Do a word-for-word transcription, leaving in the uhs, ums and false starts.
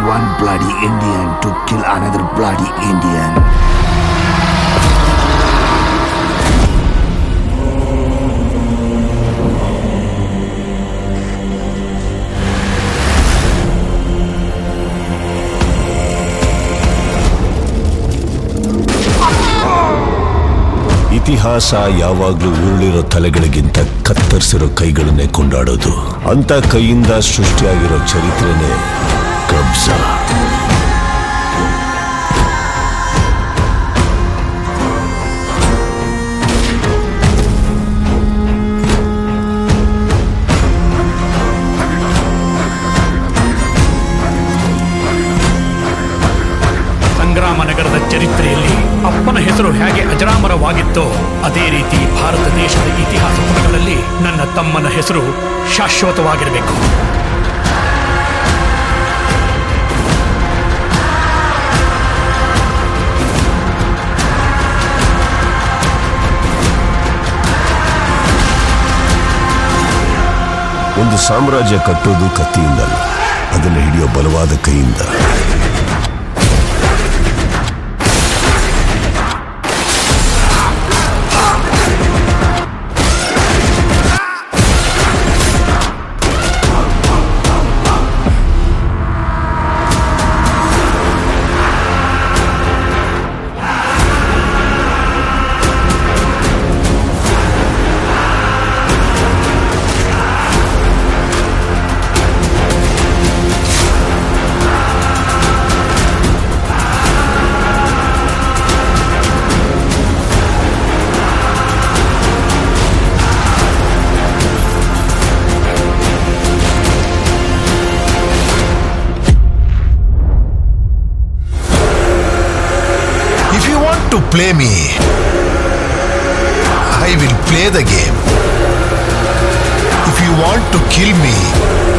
one bloody Indian to kill another bloody Indian. ಇತಿಹಾಸ ಯಾವಾಗ್ಲೂ ಉರುಳಿರೋ ತಲೆಗಳಿಗಿಂತ ಕತ್ತರಿಸಿರೋ ಕೈಗಳನ್ನೇ ಕೊಂಡಾಡೋದು. ಅಂತ ಕೈಯಿಂದ ಸೃಷ್ಟಿಯಾಗಿರೋ ಚರಿತ್ರೆನೇ ಕಬ್ಜಾ. ಸಂಗ್ರಾಮ ನಗರದ ಚರಿತ್ರೆಯಲ್ಲಿ ಅಪ್ಪನ ಹೆಸರು ಹೇಗೆ ಅಜರಾಮರವಾಗಿತ್ತೋ ಅದೇ ರೀತಿ ಭಾರತ ದೇಶದ ಇತಿಹಾಸ ಪುಟಗಳಲ್ಲಿ ನನ್ನ ತಮ್ಮನ ಹೆಸರು ಶಾಶ್ವತವಾಗಿರಬೇಕು. ಒಂದು ಸಾಮ್ರಾಜ್ಯ ಕಟ್ಟೋದು ಕತ್ತಿಯಿಂದಲ್ಲ, ಅದನ್ನು ಹಿಡಿಯೋ ಬಲವಾದ ಕೈಯಿಂದ. If you want to play me, I will play the game. If you want to kill me,